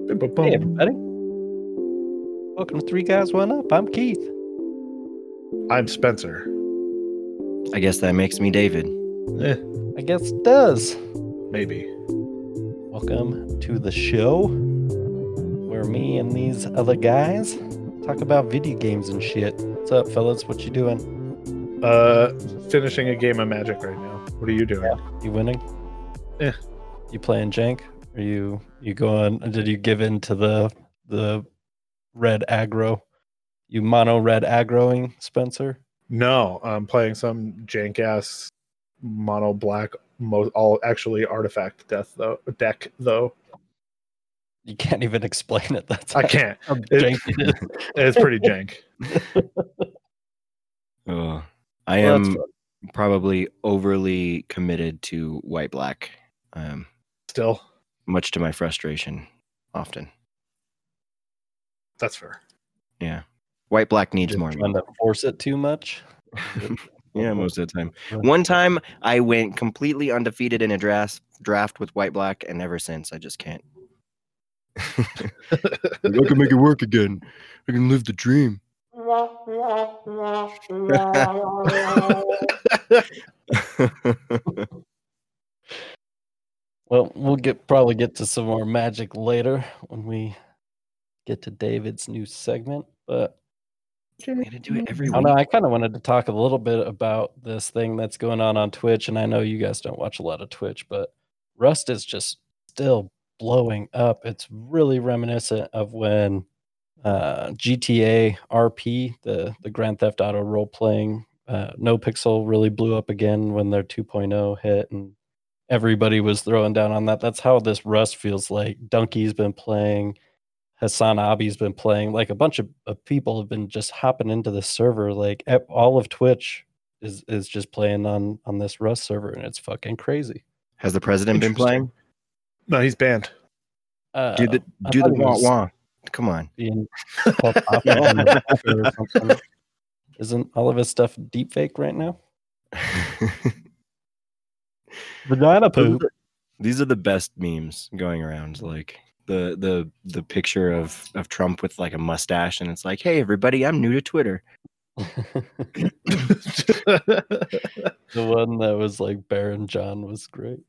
Hey, everybody. Welcome to Three Guys, One Up. I'm Keith. I'm Spencer. I guess that makes me David. I guess it does. Maybe. Welcome to the show where me and these other guys talk about video games and shit. What's up, fellas? What you doing? Finishing a game of Magic right now. What are you doing? Yeah. You winning? Yeah. You playing jank? Are you going? Did you give in to the red aggro? You mono red aggroing, Spencer? No, I'm playing some jank ass mono black all actually artifact deck though. You can't even explain it. That's I can't. how jank it is. It's pretty jank. I am probably overly committed to white black. Still, much to my frustration, often. That's fair. Yeah, white black needs Just more. Trying to force it too much. Yeah, most of the time. One time I went completely undefeated in a draft with white black, and ever since I just can't. I can make it work again. I can live the dream. Well, we'll probably get to some more Magic later when we get to David's new segment. But I'm gonna do it every week. I kind of wanted to talk a little bit about this thing that's going on Twitch, and I know you guys don't watch a lot of Twitch, but Rust is just still blowing up. It's really reminiscent of when GTA RP, the Grand Theft Auto role playing, NoPixel really blew up again when their 2.0 hit, and everybody was throwing down on that. That's how this Rust feels like. Donkey's been playing, Hassan Abi's been playing, like a bunch of people have been just hopping into the server. Like all of Twitch is just playing on this Rust server, and it's fucking crazy. Has the president been playing? No, he's banned. Do the wah. Come on. Isn't all of his stuff deep fake right now? Vagina poop. These are the best memes going around. Like the picture of Trump with like a mustache, and it's like, hey everybody, I'm new to Twitter. The one that was like Baron John was great.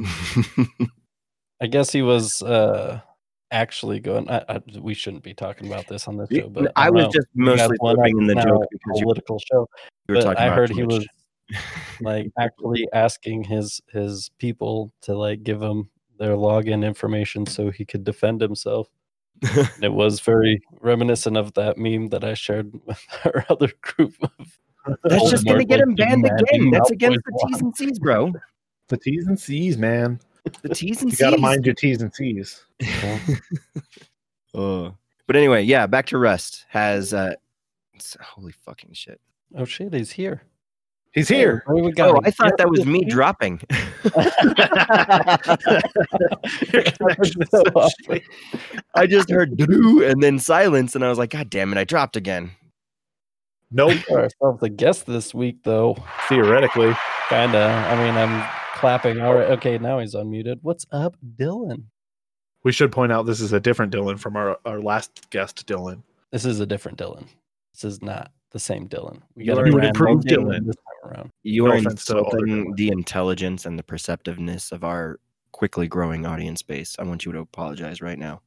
I guess he was actually going. We shouldn't be talking about this on this show, but I was just mostly flipping in the joke because political show. But I heard Twitch. He was like actually asking his people to like give him their login information so he could defend himself. It was very reminiscent of that meme that I shared with our other group of. That's just going to get him banned again. That's against the T's and C's, bro. The T's and C's, man. The T's and C's. You got to mind your T's and C's. But anyway, yeah, back to Rust. Has holy fucking shit. Oh shit, he's here. He's here. Oh, I thought that was me dropping. I just heard doo and then silence, and I was like, God damn it, I dropped again. Nope. Ourselves a guest this week, though. Theoretically. Kinda. I mean, I'm clapping. All right. Okay, now he's unmuted. What's up, Dylan? We should point out this is a different Dylan from our last guest, Dylan. This is a different Dylan. This is not the same Dylan. You would improve Dylan this time around. You are insulting the intelligence and the perceptiveness of our quickly growing audience base. I want you to apologize right now.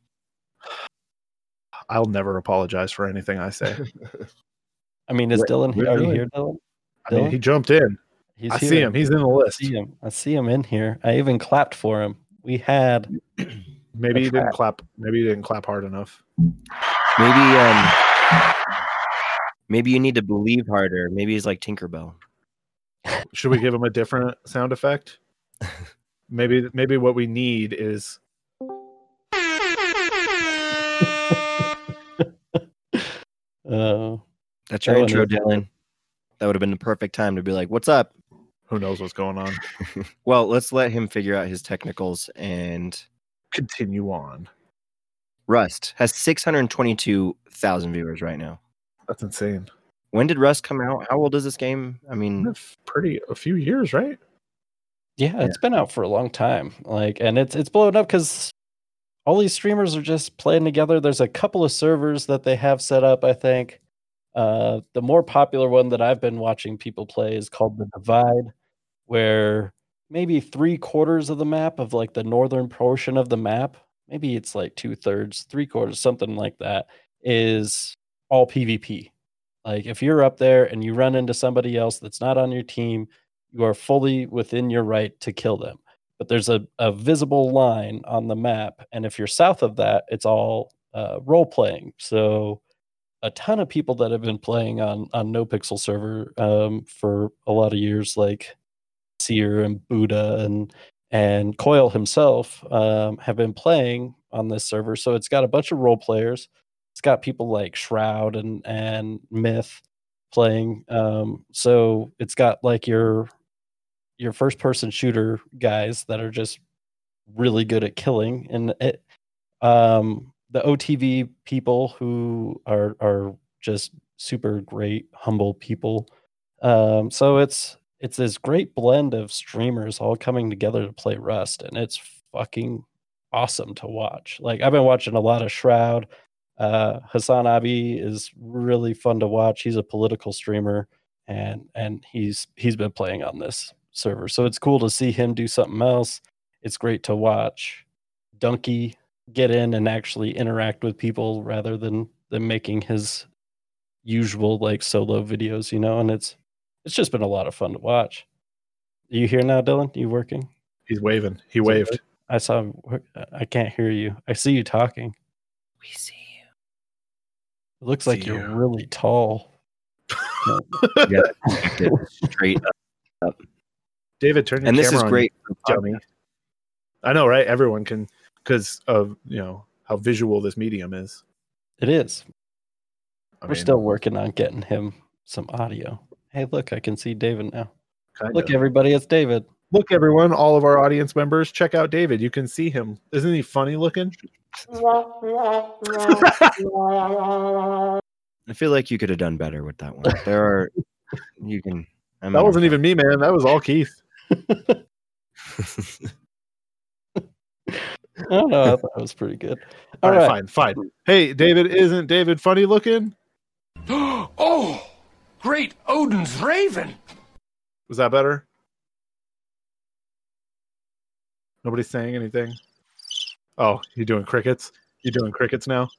I'll never apologize for anything I say. I mean, is Dylan here? Are you here, Dylan? I mean, he jumped in. I see him. He's in the list. I see him in here. I even clapped for him. We had. Maybe he didn't clap. Maybe he didn't clap hard enough. Maybe you need to believe harder. Maybe he's like Tinkerbell. Should we give him a different sound effect? Maybe what we need is. That's your intro, Dylan. That would have been the perfect time to be like, "What's up?" Who knows what's going on? Well, let's let him figure out his technicals and continue on. Rust has 622,000 viewers right now. That's insane. When did Rust come out? How old is this game? I mean, a few years, right? Yeah, it's been out for a long time. Like, and it's blown up because all these streamers are just playing together. There's a couple of servers that they have set up, I think. The more popular one that I've been watching people play is called The Divide, where maybe 3/4 of the map of like the northern portion of the map, maybe it's like 2/3, 3/4, something like that, is all PvP. Like if you're up there and you run into somebody else that's not on your team, you are fully within your right to kill them. But there's a visible line on the map, and if you're south of that, it's all role playing. So a ton of people that have been playing on NoPixel server for a lot of years, like Seer and Buddha and Coil himself, have been playing on this server. So it's got a bunch of role players. It's got people like Shroud and Myth playing. So it's got like your first person shooter guys that are just really good at killing, and it the OTV people who are just super great, humble people. So it's this great blend of streamers all coming together to play Rust, and it's fucking awesome to watch. Like I've been watching a lot of Shroud. Hassan Abi is really fun to watch. He's a political streamer, and he's been playing on this server. So it's cool to see him do something else. It's great to watch Donkey get in and actually interact with people rather than making his usual like solo videos, and it's just been a lot of fun to watch. Are you here now, Dylan? You working? He's waving. He waved. I saw him. I can't hear you. I see you talking. We see you. It looks like you're really tall. Yeah, straight up. David, turn your camera on. And this is great, dummy. I know, right? Everyone can, because of how visual this medium is. It is. We're still working on getting him some audio. Hey, look, I can see David now. Look, everybody, it's David. Look, everyone, all of our audience members, check out David. You can see him. Isn't he funny looking? I feel like you could have done better with that one. That wasn't even me, man. That was all Keith. I don't know. I thought it was pretty good. All right, fine. Hey, David, isn't David funny looking? Oh, great Odin's raven. Was that better? Nobody's saying anything. Oh, you're doing crickets? You're doing crickets now?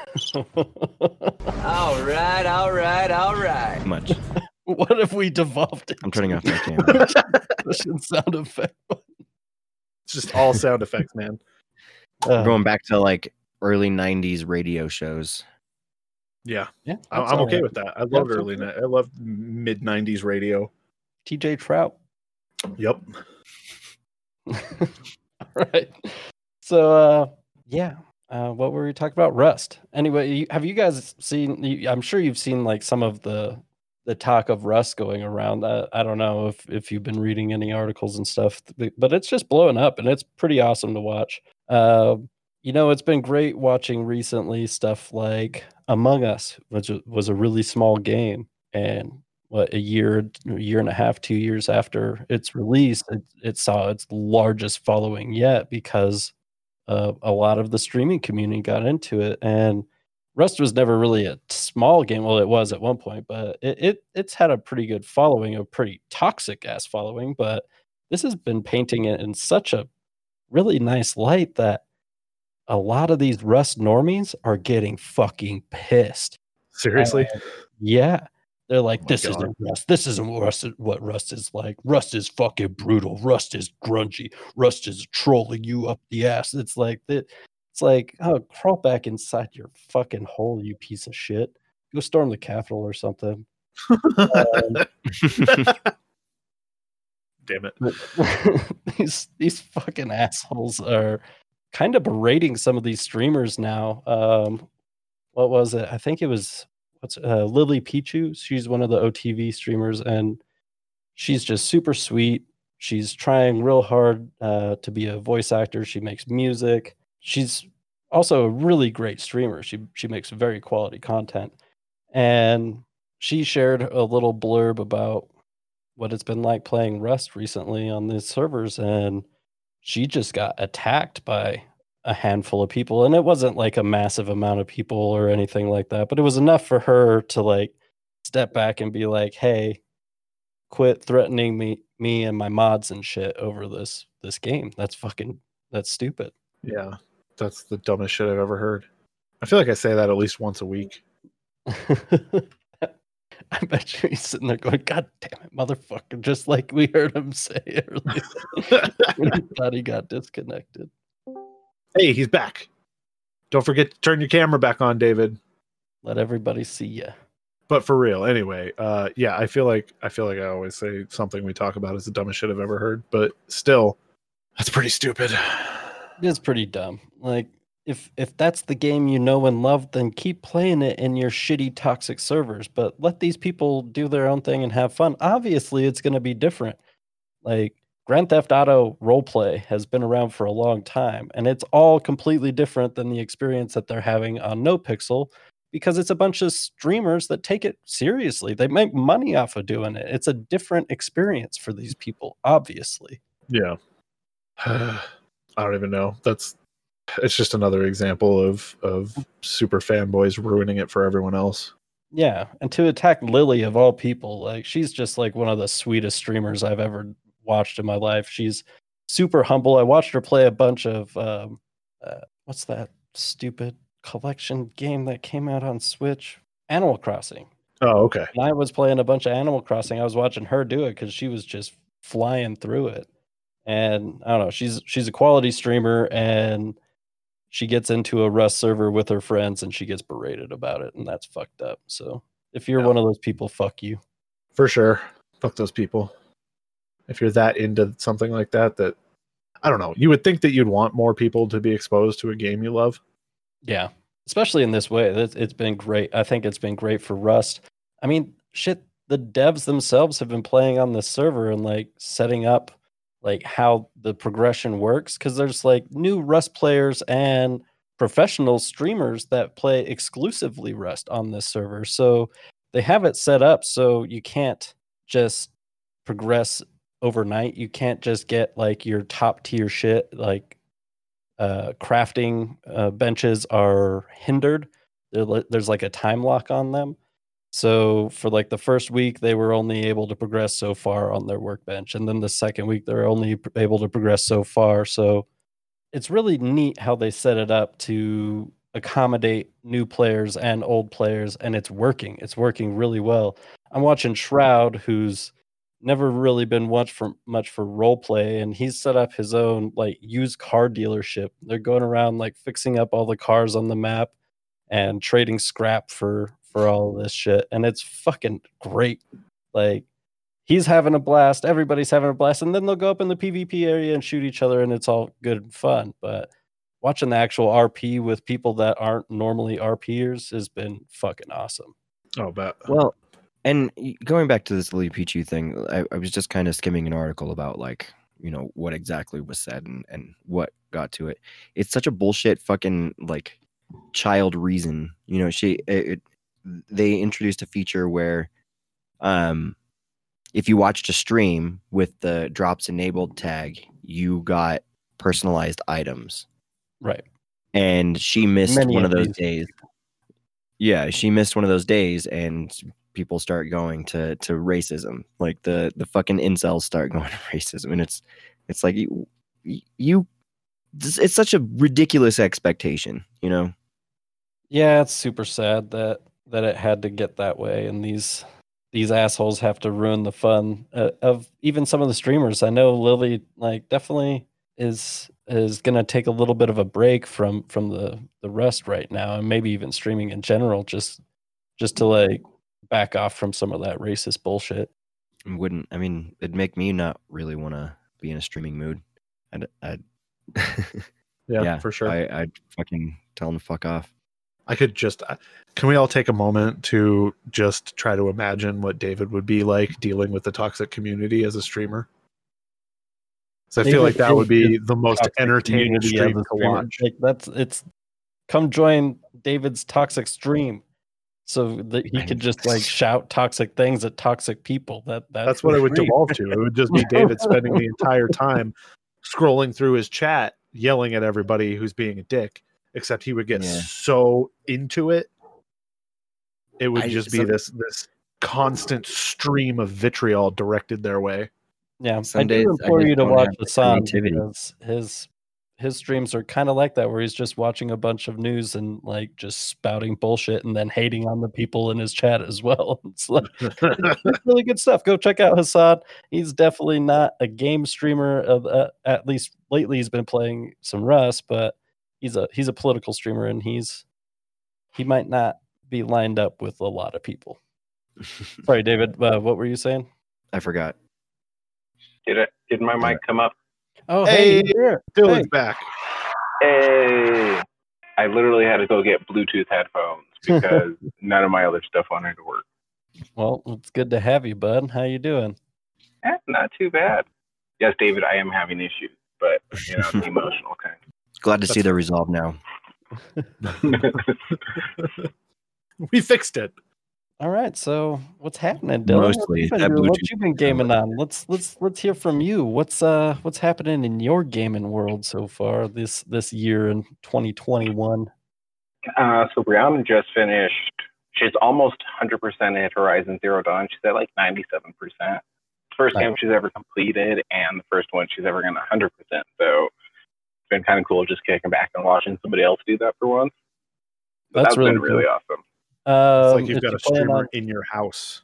All right. Much. What if we devolved it? I'm turning off my camera. Sound effect. It's just all sound effects, man. We're going back to like early 90s radio shows. Yeah. I'm okay with that. I love I love mid 90s radio. TJ Trout. Yep. All right. So what were we talking about? Rust. Anyway, have you guys seen? I'm sure you've seen like some of the talk of Rust going around. I don't know if you've been reading any articles and stuff, but it's just blowing up, and it's pretty awesome to watch. It's been great watching recently stuff like Among Us, which was a really small game, and a year and a half, 2 years after its release, it saw its largest following yet because a lot of the streaming community got into it. And Rust was never really a small game. Well, it was at one point, but it's had a pretty good following, a pretty toxic ass following. But this has been painting it in such a really nice light that a lot of these Rust normies are getting fucking pissed. Seriously? Yeah. They're like, this isn't Rust. This isn't what Rust is like. Rust is fucking brutal. Rust is grungy. Rust is trolling you up the ass. It's like, oh, crawl back inside your fucking hole, you piece of shit. Go storm the Capitol or something. Damn it. These fucking assholes are kind of berating some of these streamers now. What was it? I think it was Lily Pichu. She's one of the OTV streamers, and she's just super sweet. She's trying real hard to be a voice actor. She makes music. She's also a really great streamer. She makes very quality content. And she shared a little blurb about what it's been like playing Rust recently on these servers, and she just got attacked by a handful of people, and it wasn't like a massive amount of people or anything like that, but it was enough for her to like step back and be like, hey, quit threatening me and my mods and shit over this game. That's stupid. Yeah, that's the dumbest shit I've ever heard. I feel like I say that at least once a week. I bet you he's sitting there going, God damn it, motherfucker, just like we heard him say earlier when he thought he got disconnected. Hey, he's back. Don't forget to turn your camera back on, David. Let everybody see you. But for real, anyway, yeah, I feel like I always say something we talk about is the dumbest shit I've ever heard, but still, that's pretty stupid. It is pretty dumb. Like, if that's the game you know and love, then keep playing it in your shitty toxic servers, but let these people do their own thing and have fun. Obviously, it's going to be different. Like, Grand Theft Auto roleplay has been around for a long time, and it's all completely different than the experience that they're having on NoPixel, because it's a bunch of streamers that take it seriously. They make money off of doing it. It's a different experience for these people, obviously. Yeah. I don't even know. It's just another example of super fanboys ruining it for everyone else. Yeah, and to attack Lily of all people, like, she's just like one of the sweetest streamers I've ever watched in my life. She's super humble. I watched her play a bunch of what's that stupid collection game that came out on Switch? Animal Crossing. Oh, okay. And I was playing a bunch of Animal Crossing. I was watching her do it because she was just flying through it. And I don't know, she's a quality streamer, and she gets into a Rust server with her friends and she gets berated about it, and that's fucked up. So if you're one of those people, fuck you. For sure. Fuck those people. If you're that into something like that, I don't know, you would think that you'd want more people to be exposed to a game you love. Yeah, especially in this way. It's been great. I think it's been great for Rust. I mean, shit, the devs themselves have been playing on this server and like setting up like how the progression works, because there's like new Rust players and professional streamers that play exclusively Rust on this server. So they have it set up so you can't just progress overnight. You can't just get like your top tier shit. Like crafting benches are hindered. There's like a time lock on them. So for like the first week, they were only able to progress so far on their workbench. And then the second week, they're only able to progress so far. So it's really neat how they set it up to accommodate new players and old players. And it's working. It's working really well. I'm watching Shroud, who's never really been much for roleplay, and he's set up his own like used car dealership. They're going around like fixing up all the cars on the map and trading scrap for all of this shit, and it's fucking great. Like, he's having a blast, everybody's having a blast, and then they'll go up in the PvP area and shoot each other, and it's all good and fun. But watching the actual RP with people that aren't normally RPers has been fucking awesome. Oh, bet. Well, and going back to this Lily Pichu thing, I was just kind of skimming an article about like, you know, what exactly was said and what got to it. It's such a bullshit fucking like child reason. You know, they introduced a feature where if you watched a stream with the drops enabled tag, you got personalized items. Right. And she missed one of those days. Yeah, she missed one of those days, and people start going to racism. Like the fucking incels start going to racism, and it's like it's such a ridiculous expectation, you know? Yeah, it's super sad that it had to get that way, and these assholes have to ruin the fun of even some of the streamers. I know Lily like definitely is gonna take a little bit of a break from the Rust right now, and maybe even streaming in general, just to like back off from some of that racist bullshit. It'd make me not really want to be in a streaming mood. Yeah, for sure. I'd fucking tell them to fuck off. I could just, can we all take a moment to just try to imagine what David would be like dealing with the toxic community as a streamer? So I feel like that would be the most entertaining stream to watch. Like it's come join David's toxic stream, so that he could just like shout toxic things at toxic people. That's what it would devolve to. It would just be David spending the entire time scrolling through his chat yelling at everybody who's being a dick, except he would get Yeah. so into it. It would just be some- this constant stream of vitriol directed their way. Yeah, Some I days do I implore just you to don't watch have the Hassan creativity. because his streams are kind of like that, where he's just watching a bunch of news and like just spouting bullshit and then hating on the people in his chat as well. It's like it's really good stuff. Go check out Hassan. He's definitely not a game streamer. At least lately, he's been playing some Rust, but he's a political streamer, and he might not be lined up with a lot of people. Sorry, David. What were you saying? I forgot. Did my mic come up? Oh, Hey, hey, you're here. Dylan's Hey. back. Hey, I literally had to go get Bluetooth headphones because none of my other stuff wanted to work. Well, it's good to have you, bud. How you doing? Not too bad. Yes, David, I am having issues, but the emotional kind. Glad to see the resolve now. We fixed it. All right, so what's happening, Dylan? Mostly that What Bluetooth you been gaming on? Let's hear from you. What's happening in your gaming world so far this year in 2021? So Brianna just finished. She's almost 100% at Horizon Zero Dawn. She's at like 97%. First game she's ever completed, and the first one she's ever gotten 100%. So it's been kind of cool just kicking back and watching somebody else do that for once. So That's been really really awesome. It's like you've is got a she playing streamer in your house.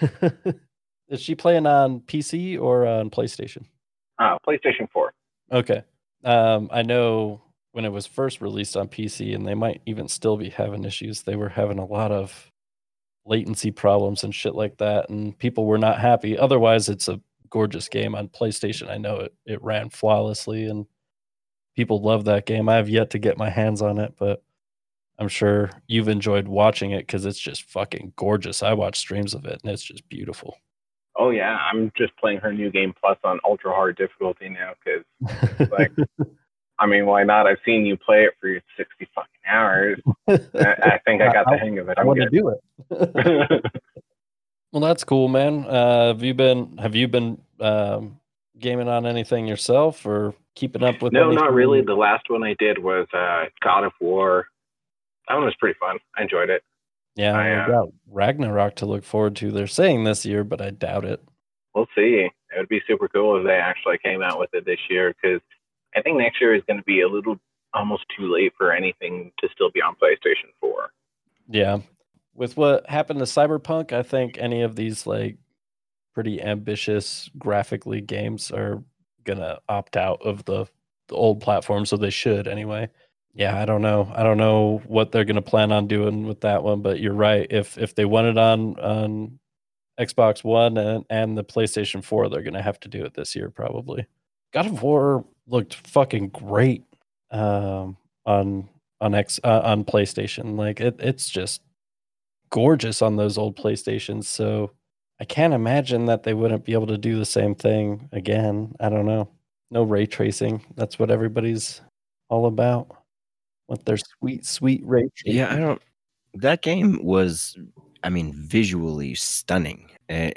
Is she playing on PC or on PlayStation? PlayStation 4. Okay. I know when it was first released on PC, and they might even still be having issues, they were having a lot of latency problems and shit like that, and people were not happy. Otherwise, it's a gorgeous game on PlayStation. I know it ran flawlessly, and people love that game. I have yet to get my hands on it, but I'm sure you've enjoyed watching it because it's just fucking gorgeous. I watch streams of it, and it's just beautiful. Oh yeah, I'm just playing her new game plus on ultra hard difficulty now because, like, I mean, why not? I've seen you play it for 60 fucking hours. I think I got the hang of it. I I'm want to good. do it. Well, that's cool, man. Have you been gaming on anything yourself or keeping up with? No, not anything? really. The last one I did was God of War. That one was pretty fun. I enjoyed it. Yeah, we got Ragnarok to look forward to. They're saying this year, but I doubt it. We'll see. It would be super cool if they actually came out with it this year, because I think next year is going to be a little almost too late for anything to still be on PlayStation 4. Yeah. With what happened to Cyberpunk, I think any of these like pretty ambitious graphically games are gonna opt out of the old platform, so they should anyway. Yeah, I don't know what they're gonna plan on doing with that one, but you're right. If they want it on Xbox One and the PlayStation 4, they're gonna have to do it this year probably. God of War looked fucking great on PlayStation. Like it's just gorgeous on those old PlayStations. So I can't imagine that they wouldn't be able to do the same thing again. I don't know. No ray tracing. That's what everybody's all about. With their sweet ray tracing. Yeah, that game was, I mean, visually stunning.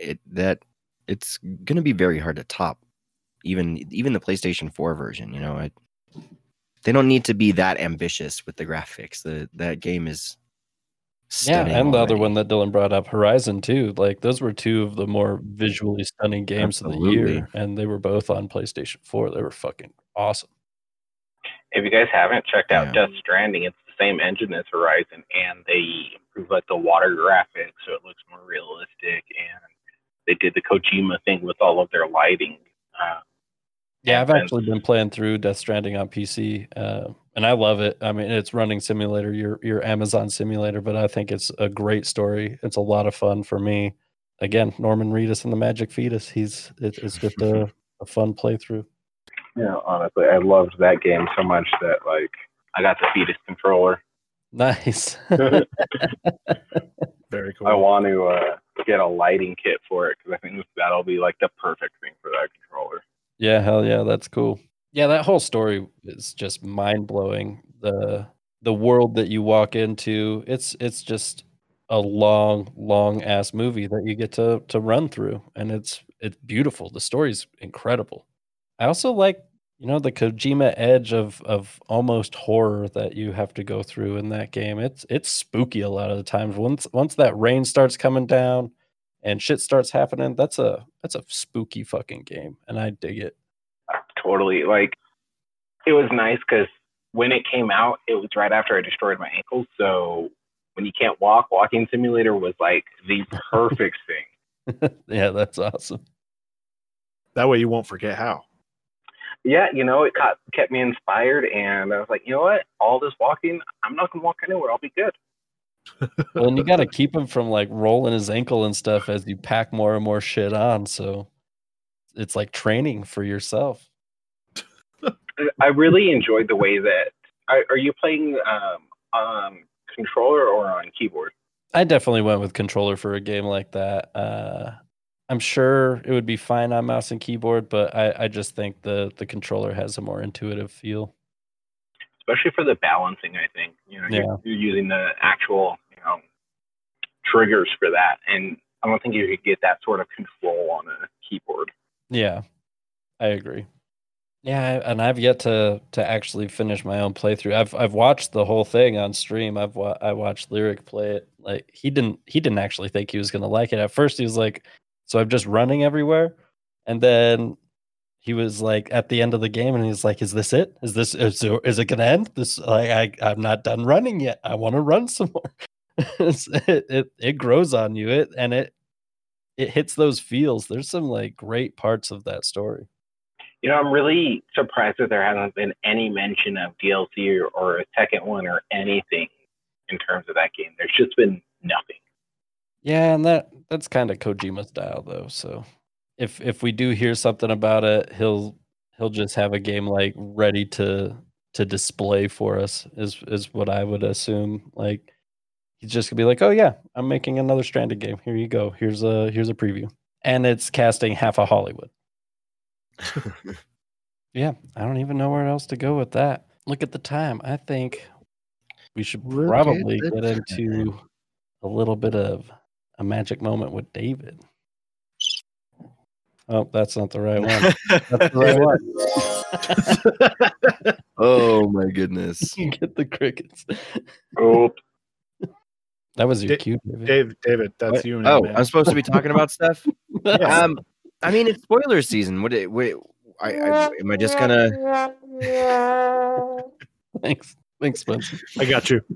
It's going to be very hard to top. Even the PlayStation 4 version, they don't need to be that ambitious with the graphics. That game is stunning. Yeah, and the other already. one that Dylan brought up, Horizon 2, like those were two of the more visually stunning games of the Absolutely. year, and they were both on PlayStation 4. They were fucking awesome. If you guys haven't checked out Yeah. Death Stranding, it's the same engine as Horizon, and they improved like the water graphics so it looks more realistic, and they did the Kojima thing with all of their lighting. Yeah, I've and actually been playing through Death Stranding on PC, and I love it. I mean, it's running simulator, your Amazon simulator, but I think it's a great story. It's a lot of fun for me. Again, Norman Reedus and the Magic Fetus. It's just a fun playthrough. Honestly, I loved that game so much that like I got the Fetus controller. Nice. Very cool. I want to get a lighting kit for it because I think that'll be like the perfect thing for that controller. Yeah, hell yeah, that's cool. Yeah, that whole story is just mind blowing. The world that you walk into, it's just a long ass movie that you get to run through, and it's beautiful. The story's incredible. I also like You know, the Kojima edge of almost horror that you have to go through in that game. It's spooky a lot of the times. Once that rain starts coming down and shit starts happening, that's a spooky fucking game, and I dig it. Totally. Like, it was nice because when it came out, it was right after I destroyed my ankle. So when you can't walk, Walking Simulator was like the perfect thing. Yeah, that's awesome. That way you won't forget how. Yeah, it kept me inspired, and I was like, you know what? All this walking, I'm not gonna walk anywhere. I'll be good. Well, and you got to keep him from like rolling his ankle and stuff as you pack more and more shit on. So it's like training for yourself. I really enjoyed the way that. Are you playing controller or on keyboard? I definitely went with controller for a game like that. I'm sure it would be fine on mouse and keyboard, but I just think the controller has a more intuitive feel. Especially for the balancing, I think. You're using the actual, triggers for that. And I don't think you could get that sort of control on a keyboard. Yeah, I agree. Yeah, and I've yet to actually finish my own playthrough. I've watched the whole thing on stream. I watched Lyric play it. Like he didn't actually think he was gonna like it. At first he was like, so I'm just running everywhere, and then he was like at the end of the game, and he's like, "Is this it? Is it gonna end? This I'm not done running yet. I want to run some more." It grows on you. It hits those feels. There's some like great parts of that story. I'm really surprised that there hasn't been any mention of DLC or a second one or anything in terms of that game. There's just been nothing. Yeah, and that's kind of Kojima style though. So if we do hear something about it, he'll just have a game like ready to display for us is what I would assume. Like he's just gonna be like, "Oh yeah, I'm making another Stranded game. Here you go. Here's a preview." And it's casting half of Hollywood. Yeah, I don't even know where else to go with that. Look at the time. I think we should probably get into a little bit of a magic moment with David. Oh, that's not the right one. That's the right one. Oh my goodness. You get the crickets. Oh, that was your cue, David. David, that's what? you now. Oh, man. I'm supposed to be talking about stuff? Yeah. I mean, it's spoiler season. Am I just gonna? Thanks, Spencer. I got you.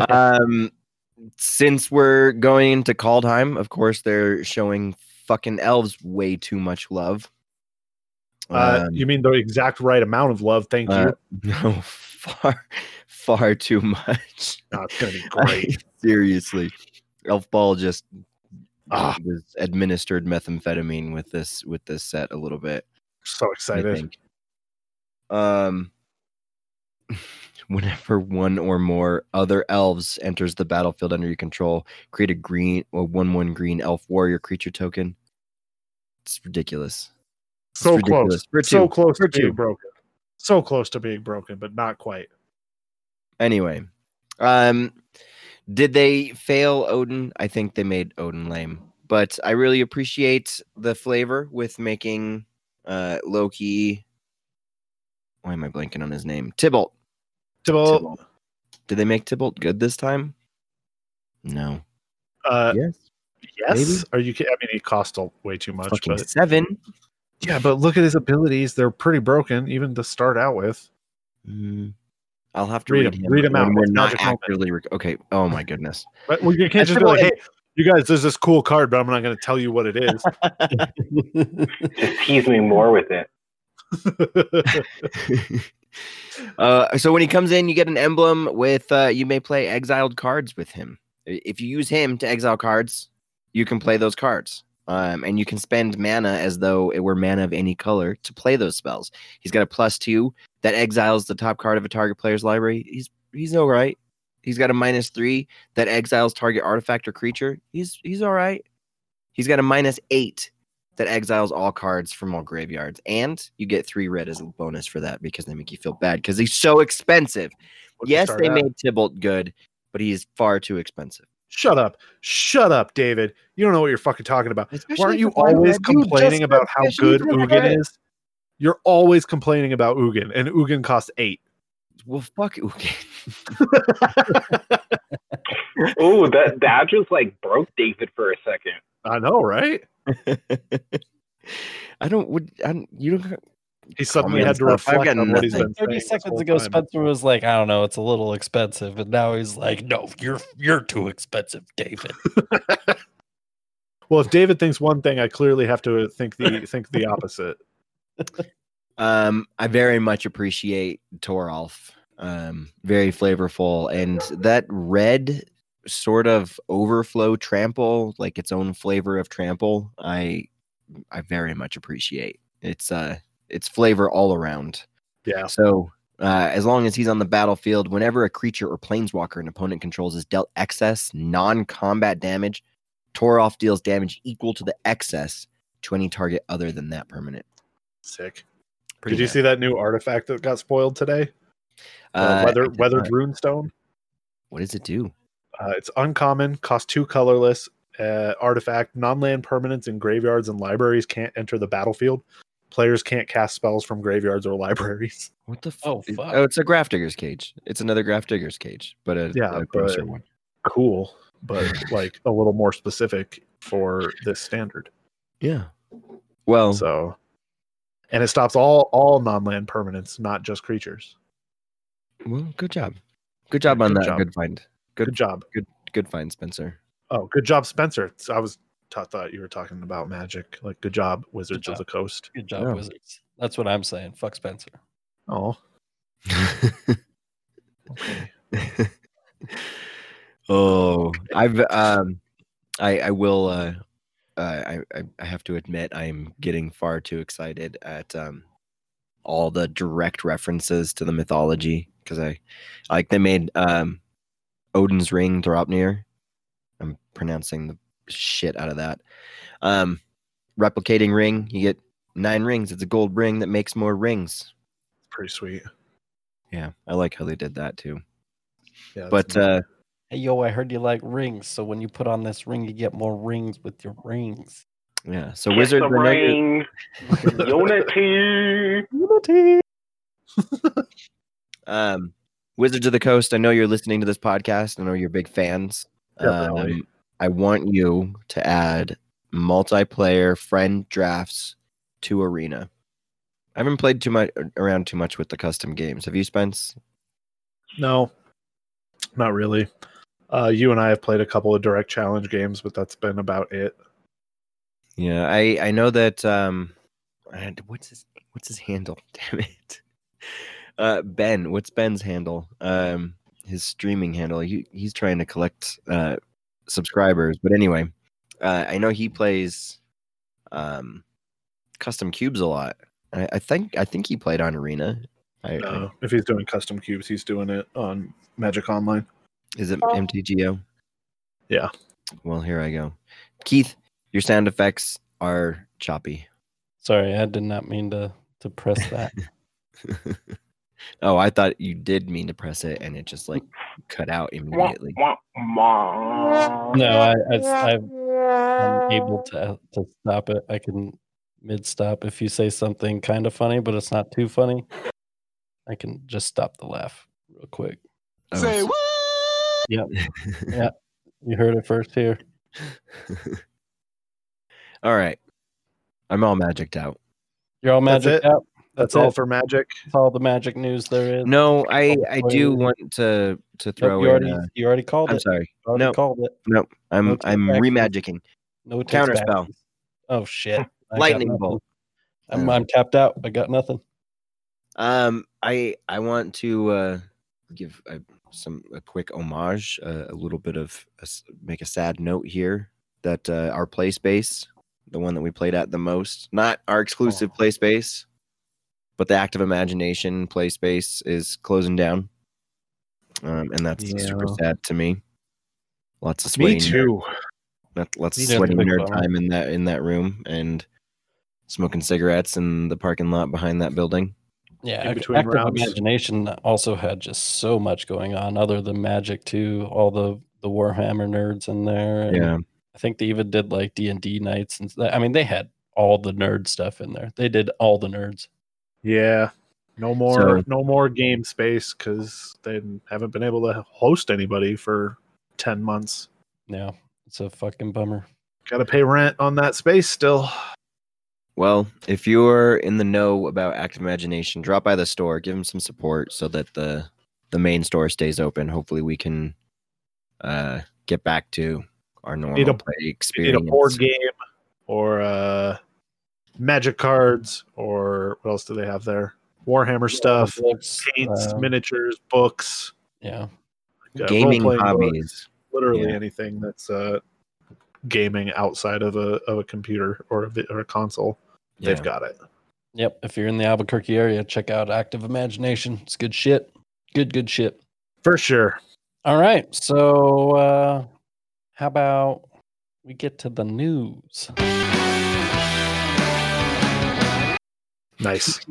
Since we're going into Kaldheim, of course, they're showing fucking elves way too much love. You mean the exact right amount of love? Thank you. No, far too much. No, it's gonna be great. Seriously, Elf Ball just was administered methamphetamine with this set a little bit. So excited. I think. Whenever one or more other elves enters the battlefield under your control, create a 1/1 green elf warrior creature token. It's ridiculous. So close. So close to being two. broken. So close to being broken, but not quite. Anyway, did they fail Odin? I think they made Odin lame, but I really appreciate the flavor with making Loki. Why am I blanking on his name? Tybalt. Did they make Tybalt good this time? No. Yes. Maybe? Are you kidding? I mean, he cost way too much. Fucking But 7. yeah, but look at his abilities. They're pretty broken, even to start out with. I'll have to read him. Read him out. We're not accurately. Okay. Oh my goodness. But you can't just be like, "Hey, you guys, there's this cool card, but I'm not going to tell you what it is." Just tease me more with it. So when he comes in, you get an emblem with you may play exiled cards with him. If you use him to exile cards, you can play those cards. And you can spend mana as though it were mana of any color to play those spells. He's got a +2 that exiles the top card of a target player's library. He's all right. He's got a -3 that exiles target artifact or creature. He's all right. He's got a -8 that exiles all cards from all graveyards. And you get 3 red as a bonus for that because they make you feel bad because he's so expensive. Yes, they made Tybalt good, but he's far too expensive. Shut up, David. You don't know what you're fucking talking about. Why aren't you always complaining about how good Ugin is? You're always complaining about Ugin, and Ugin costs 8. Well, fuck Ugin. Oh, that just like broke David for a second. I know, right? You don't. He suddenly had to reflect on what he's been saying. 30 this seconds whole ago, time. Spencer was like, I don't know, it's a little expensive. And now he's like, no, you're too expensive, David. Well, if David thinks one thing, I clearly have to think the opposite. I very much appreciate Toralf. Very flavorful, and that red sort of overflow trample, like its own flavor of trample, I very much appreciate. It's flavor all around. Yeah. So as long as he's on the battlefield, whenever a creature or planeswalker an opponent controls is dealt excess non-combat damage, Toralf deals damage equal to the excess to any target other than that permanent. Sick. Pretty Did you nice. see that new artifact that got spoiled today? Weathered Runestone. What does it do? It's uncommon, costs 2 colorless. Artifact. Non-land permanents in graveyards and libraries can't enter the battlefield. Players can't cast spells from graveyards or libraries. What the Oh, fuck. Oh, it's a Grafdigger's Cage. It's another Grafdigger's Cage, but a grosser one. Cool, but like a little more specific for this standard. Yeah. Well, So, and it stops all non-land permanents, not just creatures. well, good job. Good job on Good that. job. Good find. Good job. Good find, Spencer. Oh, good job, Spencer. Thought you were talking about Magic. Like, good job, Wizards of the Coast. Good job, Yeah. Wizards. That's what I'm saying. Fuck Spencer. Oh, okay. Oh, I will. I have to admit, I'm getting far too excited at all the direct references to the mythology because I like they made Odin's ring Thropnir. I'm pronouncing the shit out of that. Replicating ring, you get 9 rings. It's a gold ring that makes more rings. Pretty sweet. Yeah, I like how they did that too. Yeah, But Hey, yo, I heard you like rings. So when you put on this ring, you get more rings with your rings. yeah, so Kiss Wizards. the I know you're- ring. Unity. Unity. Wizards of the Coast, I know you're listening to this podcast. I know you're big fans. Definitely. I want you to add multiplayer friend drafts to Arena. I haven't played too much with the custom games. Have you, Spence? No, not really. You and I have played a couple of direct challenge games, but that's been about it. Yeah, I know that. What's his handle? Damn it. Ben. What's Ben's handle? His streaming handle. He's trying to collect subscribers, but anyway, I know he plays custom cubes a lot. I think he played on Arena. If he's doing custom cubes, he's doing it on Magic Online. Is it MTGO? Yeah. Well, here I go. Keith, your sound effects are choppy. Sorry, I did not mean to press that. Oh, I thought you did mean to press it, and it just like cut out immediately. No, I'm able to stop it. I can mid-stop if you say something kind of funny, but it's not too funny. I can just stop the laugh real quick. Say so- what? Yep. Yeah. You heard it first here. All right. I'm all magicked out. You're all That's magic it? out. That's That's all it. for Magic. That's all the magic news there is. No, I do spoilers. want to Nope, throw you in. already called I'm it. sorry. You already No, called it. no. I'm No take I'm backsies. remagicking. No takes Counterspell. backsies. Oh shit! I got Lightning nothing. bolt. I'm tapped out. I got nothing. I want to give a quick homage, a little bit of make a sad note here that our play space, the one that we played at the most, not our exclusive play space, but the Active Imagination play space is closing down, and that's super sad to me. Lots of sweaty Me too. lots of Me too. sweaty Big nerd bummer. time in that room and smoking cigarettes in the parking lot behind that building. Yeah, In between Active rounds. Imagination also had just so much going on, other than Magic too. All the Warhammer nerds in there. And Yeah. I think they even did like D&D nights, and I mean they had all the nerd stuff in there. They did all the nerds. Yeah. No more game space because they haven't been able to host anybody for 10 months. Yeah, it's a fucking bummer. Got to pay rent on that space still. Well, if you're in the know about Active Imagination, drop by the store, give them some support so that the main store stays open. Hopefully we can get back to our normal play experience. Need a board game or magic cards, or what else do they have there? Warhammer stuff, books, paints, miniatures, books. Yeah. Gaming hobbies. Books, literally anything that's gaming outside of a computer or a console. They've got it. Yep. If you're in the Albuquerque area, check out Active Imagination. It's good shit. Good shit. For sure. All right. So how about we get to the news? Nice.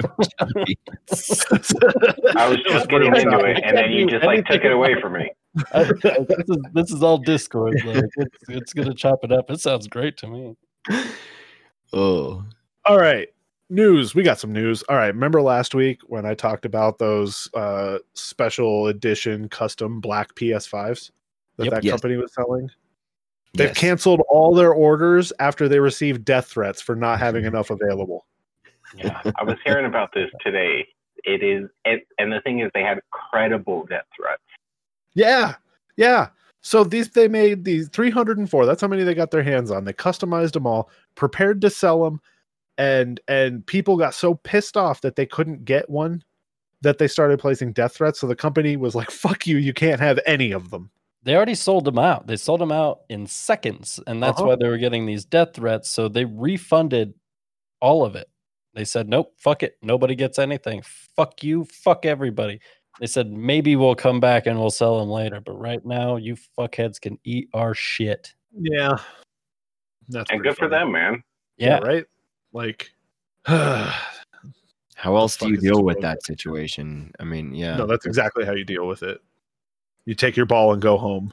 I was just getting into it, and then you just took it away from me. This is all Discord. Like, it's gonna chop it up. It sounds great to me. Oh. All right. News. We got some news. All right. Remember last week when I talked about those special edition custom black PS5s that company was selling? They've canceled all their orders after they received death threats for not having enough available. Yeah, I was hearing about this today. And the thing is, they had credible death threats. Yeah. So they made these 304. That's how many they got their hands on. They customized them all, prepared to sell them, and people got so pissed off that they couldn't get one that they started placing death threats. So the company was like, "Fuck you! You can't have any of them." They already sold them out. They sold them out in seconds, and that's why they were getting these death threats. So they refunded all of it. They said, nope, fuck it. Nobody gets anything. Fuck you. Fuck everybody. They said, maybe we'll come back and we'll sell them later. But right now, you fuckheads can eat our shit. Yeah. That's and good funny for them, man. Yeah. Right? Like, how else do you deal with that situation? I mean, yeah. No, that's exactly how you deal with it. You take your ball and go home.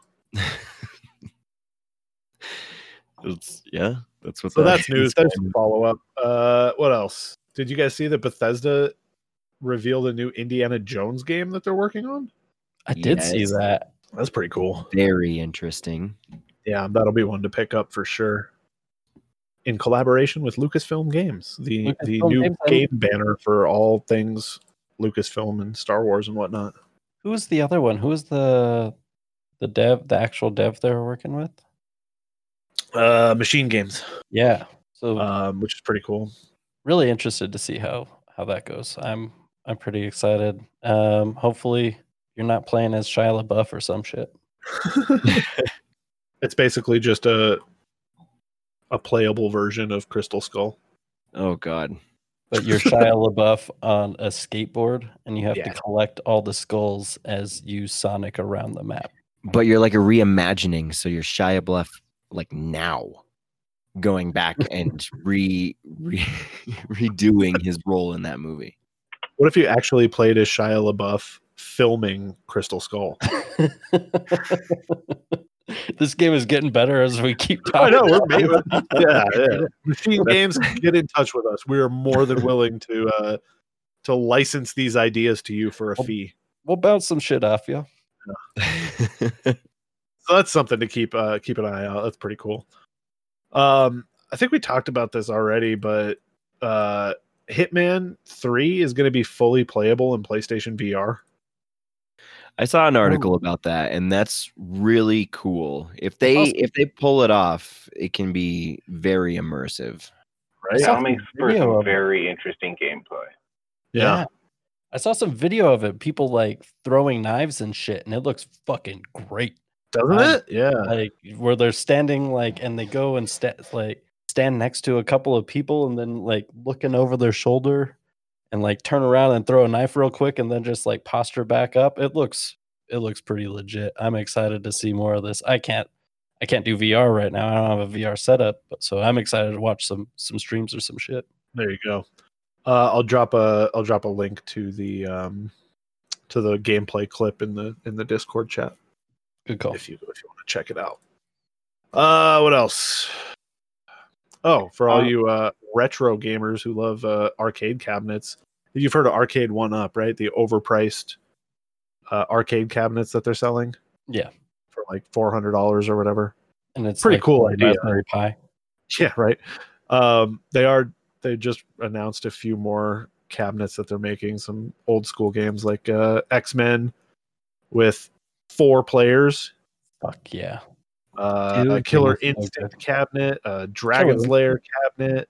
That's what. So that's news. There's some follow up. What else? Did you guys see that Bethesda revealed a new Indiana Jones game that they're working on? I did see that. That's pretty cool. Very interesting. Yeah, that'll be one to pick up for sure. In collaboration with Lucasfilm Games, the new game banner for all things Lucasfilm and Star Wars and whatnot. Who was the other one? Who was the actual dev they were working with? Machine Games. Yeah. So which is pretty cool. Really interested to see how that goes. I'm pretty excited. Hopefully you're not playing as Shia LaBeouf or some shit. It's basically just a playable version of Crystal Skull. Oh God. But you're Shia LaBeouf on a skateboard and you have to collect all the skulls as you sonic around the map. But you're like a reimagining, so you're Shia LaBeouf like now going back and redoing his role in that movie. What if you actually played as Shia LaBeouf filming Crystal Skull? This game is getting better as we keep talking. I know, we're made with, yeah. Machine Games, get in touch with us. We are more than willing to license these ideas to you for a fee. We'll bounce some shit off you. So that's something to keep an eye out. That's pretty cool. I think we talked about this already, but Hitman 3 is going to be fully playable in PlayStation VR. I saw an article about that, and that's really cool. If they pull it off, it can be very immersive. Right? That makes for some very interesting gameplay. Yeah. I saw some video of it, people like throwing knives and shit, and it looks fucking great. Doesn't it? Yeah. Like where they're standing and they go and stand next to a couple of people and then like looking over their shoulder and like turn around and throw a knife real quick and then just like posture back up. It looks pretty legit. I'm excited to see more of this. I can't do VR right now. I don't have a VR setup, so I'm excited to watch some streams or some shit. There you go. I'll drop a link to the gameplay clip in the Discord chat. Good call. If you want to check it out. What else? Oh, for all you retro gamers who love arcade cabinets, you've heard of Arcade 1-Up, right? The overpriced arcade cabinets that they're selling. Yeah. For like $400 or whatever. And it's pretty like cool idea. Raspberry Pi. Yeah, right. They just announced a few more cabinets that they're making, some old school games like X-Men with 4 players. Fuck yeah. A Killer Instinct cabinet, a Dragon's Lair cabinet.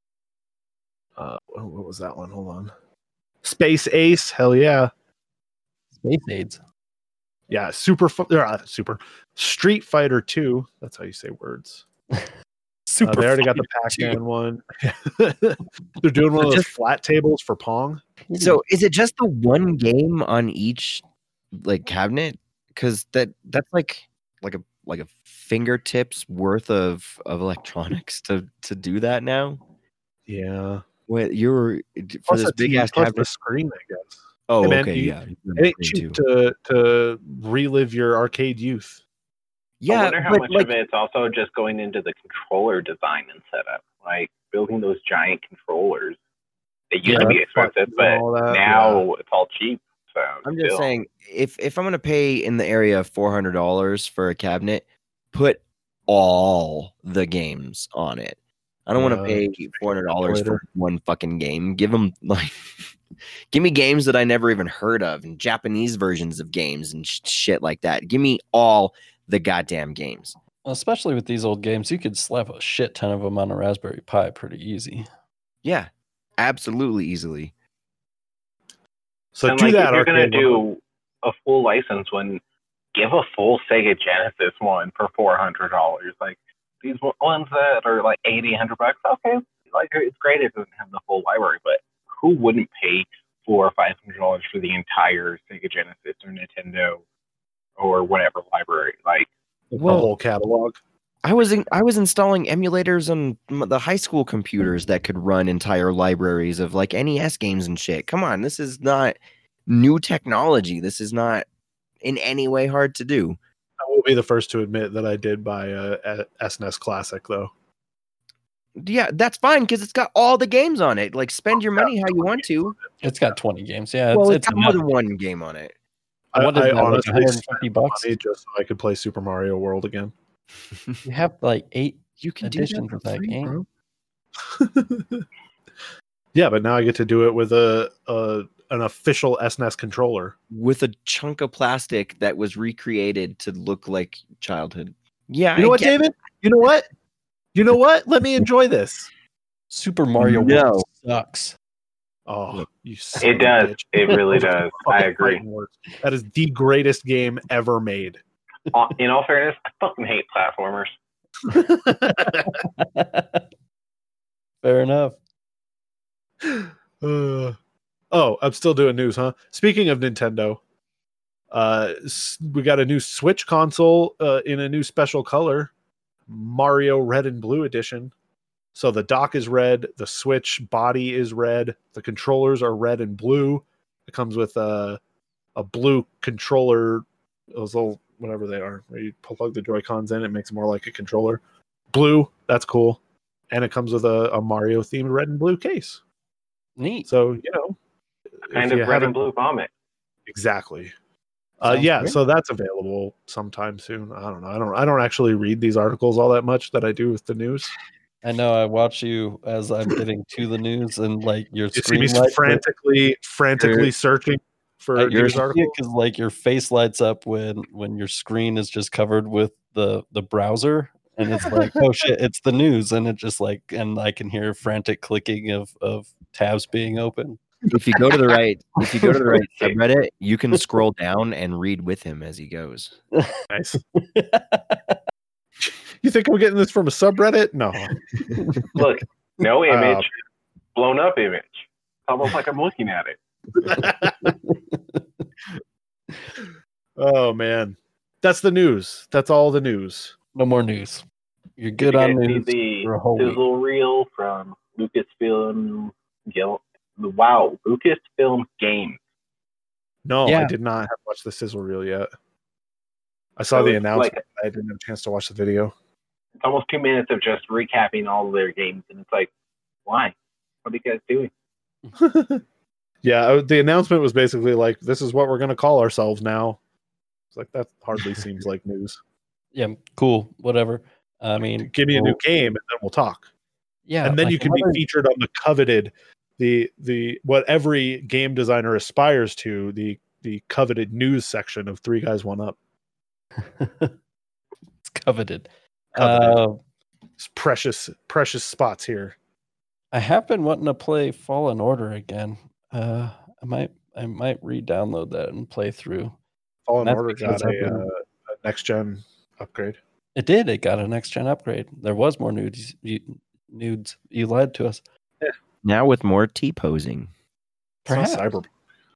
What was that one? Hold on. Space Ace, hell yeah. Space Aids. Yeah, Super Street Fighter 2. That's how you say words. They already got the Pac-Man one. They're doing one of those flat tables for Pong. So is it just the one game on each like cabinet? Because that's like a fingertips worth of electronics to do that now. Yeah. Wait, you're for Plus this big ass plus cabinet the screen, I guess. Oh, Hey, man, okay, yeah. It ain't cheap to relive your arcade youth. Yeah, I wonder how much of it's also just going into the controller design and setup, like building those giant controllers. They used to be expensive, but now it's all cheap. So I'm just saying, if I'm gonna pay in the area of $400 for a cabinet, put all the games on it. I don't want to pay $400 for one fucking game. Give them give me games that I never even heard of and Japanese versions of games and shit like that. Give me all the goddamn games. Especially with these old games, you could slap a shit ton of them on a Raspberry Pi pretty easy. Yeah, absolutely easily. So and if you're gonna do a full license one, give a full Sega Genesis one for $400. Like these ones that are like $80-$100, okay, like it's great if it doesn't have the full library, but who wouldn't pay $400 or $500 for the entire Sega Genesis or Nintendo or whatever library? Like the whole catalog. I was installing emulators on the high school computers that could run entire libraries of like NES games and shit. Come on, this is not new technology. This is not in any way hard to do. I will be the first to admit that I did buy a SNES Classic, though. Yeah, that's fine because it's got all the games on it. Like, spend your money how you want to. It's got 20 games. Yeah, well, it's got more than one game on it. I honestly $150 just so I could play Super Mario World again. You have like 8 you can editions of that game. Yeah, but now I get to do it with an official SNES controller with a chunk of plastic that was recreated to look like childhood. Yeah, you know what, David? You know what? You know what? Let me enjoy this. Super Mario World sucks. Oh, you son it does. Bitch. It really does. I agree. That is the greatest game ever made. In all fairness, I fucking hate platformers. Fair enough. I'm still doing news, huh? Speaking of Nintendo, we got a new Switch console in a new special color, Mario Red and Blue Edition. So the dock is red, the Switch body is red, the controllers are red and blue. It comes with a blue controller, those little whatever they are, where you plug the Joy-Cons in, it makes it more like a controller. Blue, that's cool. And it comes with a Mario themed red and blue case. Neat. So, kind of red and blue vomit. Exactly. So that's available sometime soon. I don't know. I don't actually read these articles all that much that I do with the news. I know. I watch you as I'm getting to the news, and like your screen you see me frantically searching for news articles because like your face lights up when your screen is just covered with the browser, and it's like, oh shit, it's the news, and it just like, and I can hear frantic clicking of tabs being open. If you go to the right subreddit, you can scroll down and read with him as he goes. Nice. You think I'm getting this from a subreddit? No. Look, no image, blown up image. Almost like I'm looking at it. Oh man, that's the news. That's all the news. No more news. You're good on news. The sizzle reel from Lucasfilm. Lucasfilm Games. No, I did not have watched the sizzle reel yet. I saw the announcement. I didn't have a chance to watch the video. It's almost 2 minutes of just recapping all of their games, and it's like, why? What are you guys doing? Yeah, the announcement was basically like, "This is what we're going to call ourselves now." It's like that hardly seems like news. Yeah, cool, whatever. I mean, Give me a new game and then we'll talk. Yeah, and then you can be featured on the coveted, the what every game designer aspires to, the coveted news section of Three Guys One Up. It's coveted. It's precious spots here. I have been wanting to play Fallen Order again. I might re-download that and play through. Fallen Order got a next gen upgrade. It did. It got a next gen upgrade. There was more nudes. You lied to us. Yeah. Now with more T-posing. Perhaps. Cyberpunk.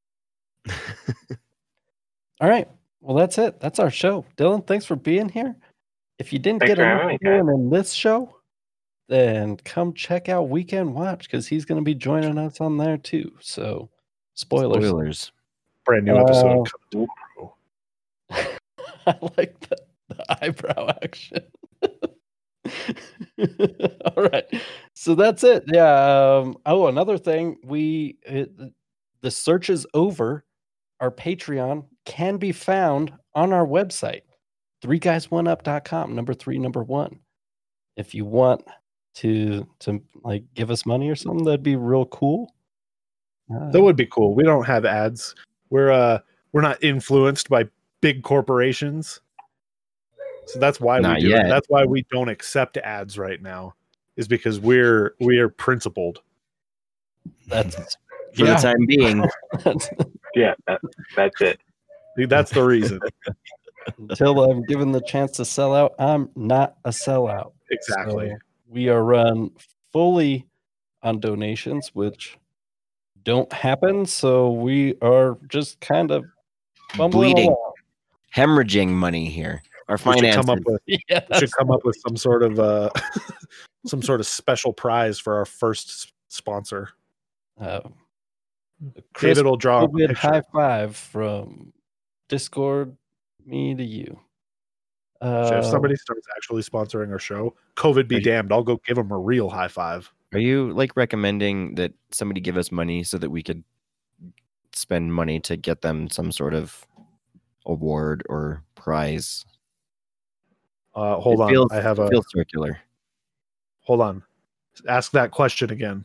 All right. Well, that's it. That's our show. Dylan, thanks for being here. If you didn't get anything in this show, then come check out Weekend Watch because he's going to be joining us on there too. So, spoilers. Brand new episode. I like the eyebrow action. All right. So that's it. Yeah. Another thing. The search is over. Our Patreon can be found on our website, 3guys1up.com, number 3, number 1. If you want to like give us money or something, that'd be real cool. That would be cool. We don't have ads. We're not influenced by big corporations. So that's why we do it. That's why we don't accept ads right now, is because we are principled. That's for the time being. That's it. That's the reason. Until I'm given the chance to sell out, I'm not a sellout. Exactly. So we are run fully on donations, which don't happen. So we are just kind of bleeding, hemorrhaging money here. Our finances. We should come up with some sort of special prize for our first sponsor. David will draw a picture. High five from Discord, me to you. If somebody starts actually sponsoring our show, COVID be damned, I'll go give them a real high five. Are you like recommending that somebody give us money so that we could spend money to get them some sort of award or prize? Hold on. I have feels circular. Hold on. Ask that question again.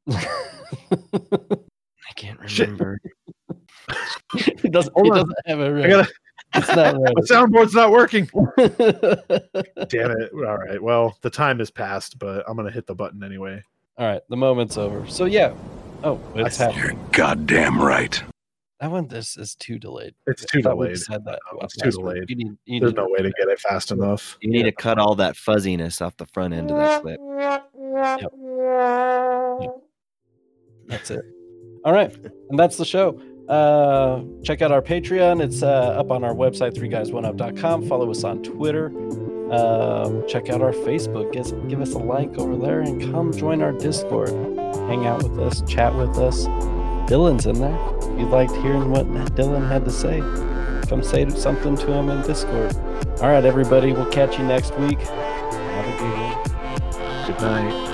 I can't remember. He doesn't have it right. It's not right. The soundboard's not working. Damn it. All right. Well, the time has passed, but I'm going to hit the button anyway. All right. The moment's over. So, yeah. Oh, it's happening. You're goddamn right. That one, this is too delayed. It's too delayed. Said that. It's too delayed. There's no way to get it fast enough. You need to cut all that fuzziness off the front end of that clip. Yep. That's it. All right. And that's the show. Check out our Patreon. It's up on our website, 3guys1up.com. Follow us on Twitter. Check out our Facebook. Give us a like over there and come join our Discord. Hang out with us, chat with us. Dylan's in there. If you liked hearing what Dylan had to say, come say something to him in Discord. All right, everybody. We'll catch you next week. Have a good one. Good night.